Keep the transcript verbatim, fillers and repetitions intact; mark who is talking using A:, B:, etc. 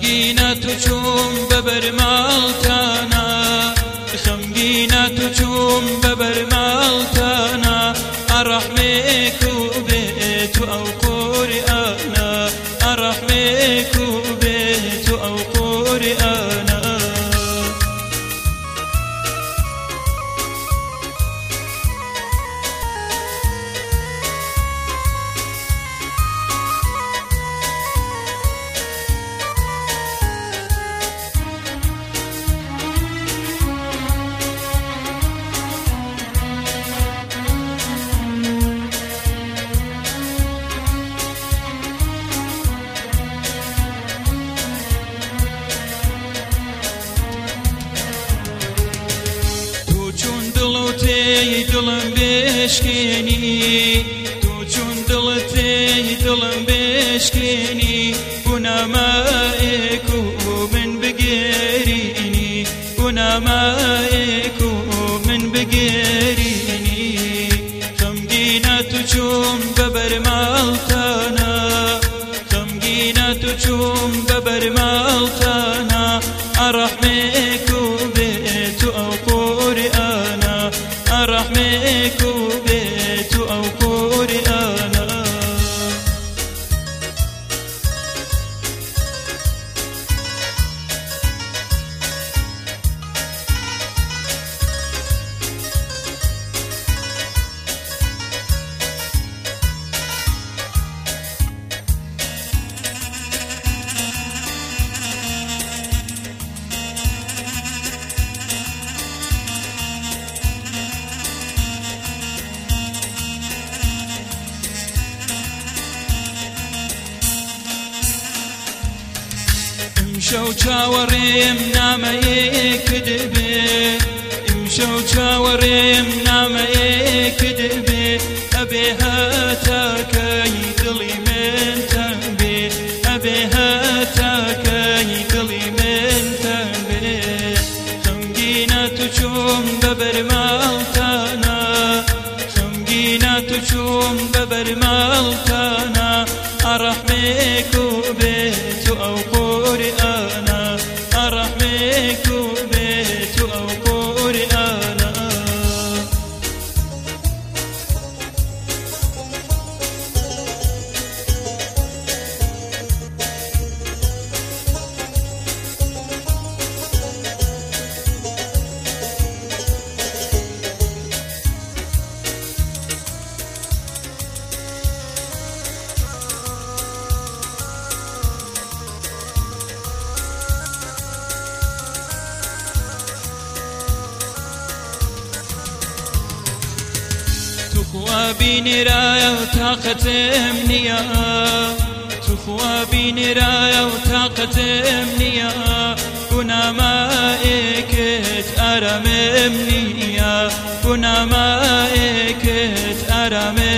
A: خەمگینە تو چووم بەبەر ماڵتانە خەمگینە تو چووم بەبەر ماڵتانە ئەڕەحمێک و بێت و ئەو قورئانە ئەڕەحمێک و بێت و ئەو قورئانە دڵم بێشکێنی تو چون دڵتێی دڵم بێشکێنی بوونامایەک و من بگێرینی بوونامایەک و من بگێرینی خەمگینە تو چووم بەبەر ماڵتانە خەمگینە تو چووم بەبەر ماڵتانە ئەڕەحمێک و بێت و ئەو قورئانە ئەڕەحمێک و بێت و ئەو قورئانە ئەمشەو چاوەڕێم نامەیەکت بێ ئەمشەو چاوەڕێم نامەیەکت بێ ئەبێ هەتاکەی دڵی من تەن بێ ئەبێ هەتاکەی دڵی من تەن بێ خەمگینە تو چووم بەبەر ماڵتانە خەمگینە تو چووم بەبەر ماڵتانە ئەڕەحمێک و بێت و ئەو قورئانە ئەڕەحمێک و بێت و ئەو قورئانە توخوا بینێرایە و تاقەتم نییە توخوا بینێرایە و تاقەتم نییە بوونامایەکت ئارامم نییە بوونامایەکت ئارامم